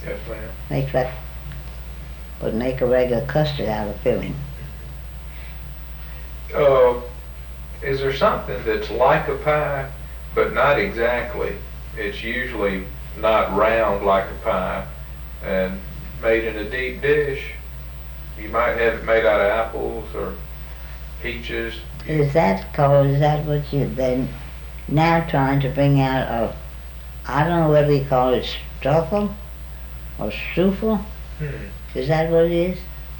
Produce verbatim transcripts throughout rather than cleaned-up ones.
Yes, ma'am. Make that, but make a regular custard out of filling. Uh, is there something that's like a pie, but not exactly? It's usually not round like a pie and made in a deep dish. You might have it made out of apples or peaches. Is that called, is that what you, then now trying to bring out a, I don't know whether you call it struffle or strufel? Hmm. Is that what it is?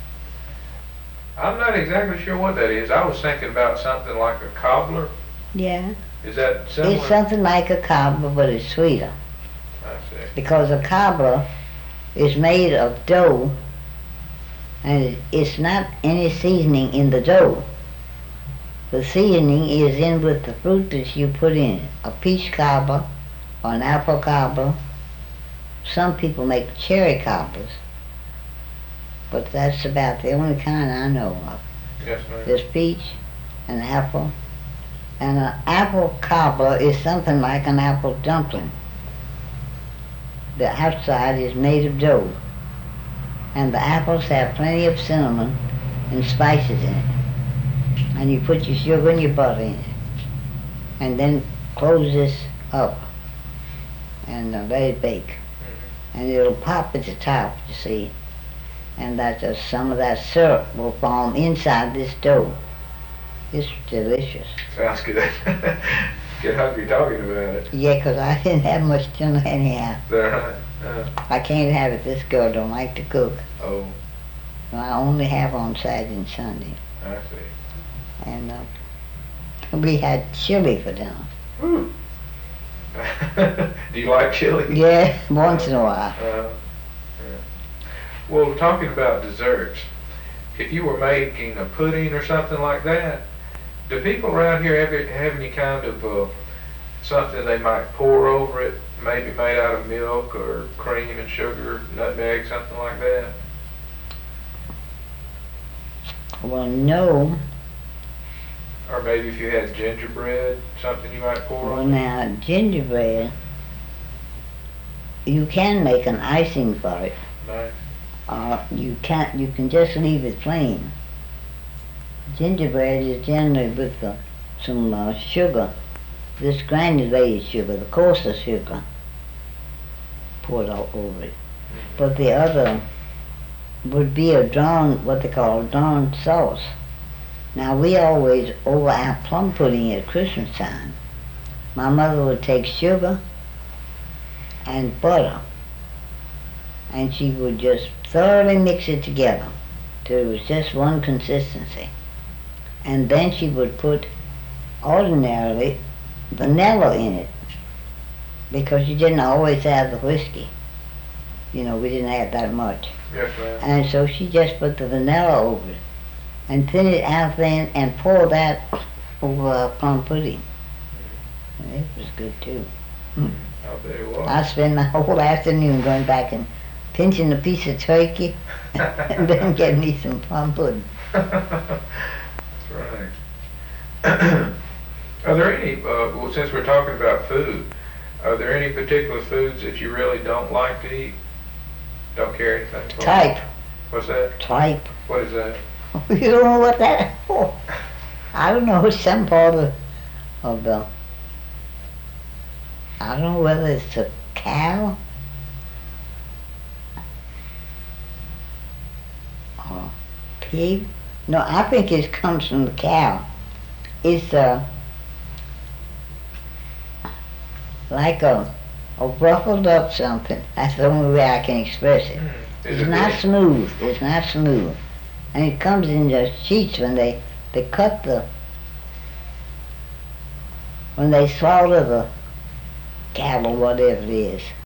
I'm not exactly sure what that is. I was thinking about something like a cobbler. Yeah. Is that similar? It's something like a cobbler, but it's sweeter. I see. Because a cobbler is made of dough, and it- it's not any seasoning in the dough. The seasoning is in with the fruit that you put in it. A peach cobbler or an apple cobbler. Some people make cherry cobblers, but that's about the only kind I know of. Yes, ma'am. There's peach and apple. And an apple cobbler is something like an apple dumpling. The outside is made of dough, and the apples have plenty of cinnamon and spices in it. And you put your sugar and your butter in it, and then close this up and uh, let it bake. Mm-hmm. And it'll pop at the top, you see, and that uh, some of that syrup will form inside this dough. It's delicious. Sounds good. Get hungry talking about it. Yeah, 'cause I didn't have much dinner anyhow. Is that right? Uh, I can't have it. This girl don't like to cook. oh, I only have on Saturday and Sunday. I see. And uh, we had chili for dinner. Woo. Do you like chili? Yeah, once in a while. Uh, yeah. Well, talking about desserts, if you were making a pudding or something like that, do people around here have, have any kind of uh, something they might pour over it, maybe made out of milk or cream and sugar, nutmeg, something like that? Well, no. Or maybe if you had gingerbread, something you might pour Well, on it? now, gingerbread, you can make an icing for it. Nice. Uh, you can't, you can just leave it plain. Gingerbread is generally with uh, some uh, sugar, this granulated sugar, the coarser sugar, poured all over it. But the other would be a drawn, what they call drawn sauce. Now we always, over our plum pudding at Christmas time, my mother would take sugar and butter, and she would just thoroughly mix it together till it was just one consistency. And then she would put ordinarily vanilla in it, because you didn't always have the whiskey. You know, we didn't have that much. Yes, ma'am. And so she just put the vanilla over it and thin it out then and pour that over a plum pudding. And it was good too. Mm. I'll bet it was. I spent my whole afternoon going back and pinching a piece of turkey and then getting me some plum pudding. That's right. Are there any, uh, well, since we're talking about food, are there any particular foods that you really don't like to eat? Don't care anything for? Type. What's that? Type. What is that? You don't know what that's for? I don't know, it's some part of, of the, I don't know whether it's a cow or pig. No, I think it comes from the cow. It's uh, like a, a ruffled up something. That's the only way I can express it. Mm. Is It's it not big? smooth. It's not smooth. And it comes in the sheets when they, they cut the, when they slaughter the cattle, whatever it is.